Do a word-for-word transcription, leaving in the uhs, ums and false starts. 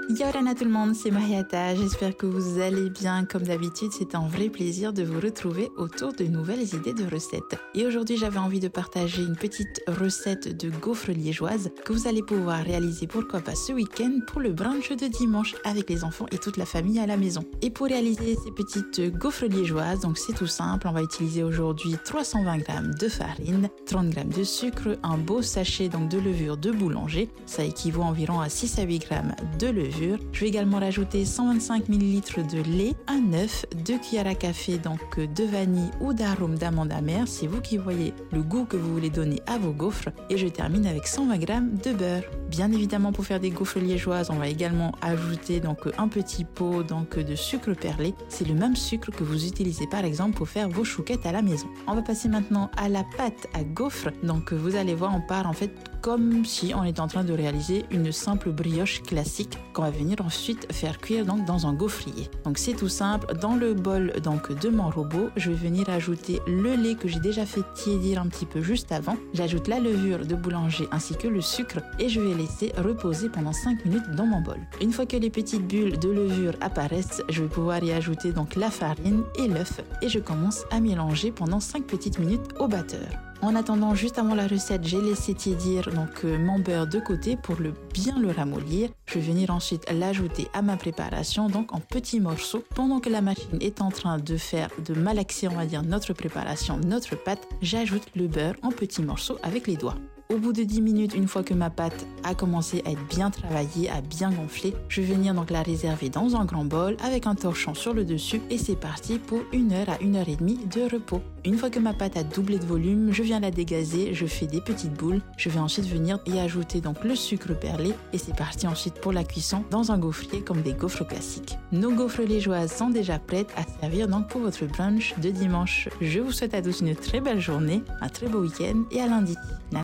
Yorana tout le monde, c'est Mariata, j'espère que vous allez bien. Comme d'habitude, c'est un vrai plaisir de vous retrouver autour de nouvelles idées de recettes. Et aujourd'hui, j'avais envie de partager une petite recette de gaufres liégeoises que vous allez pouvoir réaliser, pourquoi pas ce week-end, pour le brunch de dimanche avec les enfants et toute la famille à la maison. Et pour réaliser ces petites gaufres liégeoises, donc c'est tout simple, on va utiliser aujourd'hui trois cent vingt grammes de farine, trente grammes de sucre, un beau sachet donc de levure de boulanger, ça équivaut environ à six à huit grammes de levure. Je vais également rajouter cent vingt-cinq millilitres de lait, un œuf, deux cuillères à café donc de vanille ou d'arôme d'amande amère, c'est vous qui voyez le goût que vous voulez donner à vos gaufres, et je termine avec cent vingt grammes de beurre. Bien évidemment, pour faire des gaufres liégeoises, on va également ajouter donc un petit pot donc de sucre perlé. C'est le même sucre que vous utilisez par exemple pour faire vos chouquettes à la maison. On va passer maintenant à la pâte à gaufres. Donc vous allez voir, on part en fait comme si on était en train de réaliser une simple brioche classique qu'on va venir ensuite faire cuire donc dans un gaufrier. Donc c'est tout simple. Dans le bol donc de mon robot, je vais venir ajouter le lait que j'ai déjà fait tiédir un petit peu juste avant. J'ajoute la levure de boulanger ainsi que le sucre et je vais laisser reposer pendant cinq minutes dans mon bol. Une fois que les petites bulles de levure apparaissent, je vais pouvoir y ajouter donc la farine et l'œuf et je commence à mélanger pendant cinq petites minutes au batteur. En attendant, juste avant la recette, j'ai laissé tiédir donc euh, mon beurre de côté pour le bien le ramollir. Je vais venir ensuite l'ajouter à ma préparation donc en petits morceaux. Pendant que la machine est en train de faire, de malaxer on va dire notre préparation, notre pâte, j'ajoute le beurre en petits morceaux avec les doigts. Au bout de dix minutes, une fois que ma pâte a commencé à être bien travaillée, à bien gonfler, je vais venir donc la réserver dans un grand bol avec un torchon sur le dessus et c'est parti pour une heure à une heure et demie de repos. Une fois que ma pâte a doublé de volume, je viens la dégazer, je fais des petites boules. Je vais ensuite venir y ajouter donc le sucre perlé et c'est parti ensuite pour la cuisson dans un gaufrier comme des gaufres classiques. Nos gaufres liégeoises sont déjà prêtes à servir donc pour votre brunch de dimanche. Je vous souhaite à tous une très belle journée, un très beau week-end et à lundi.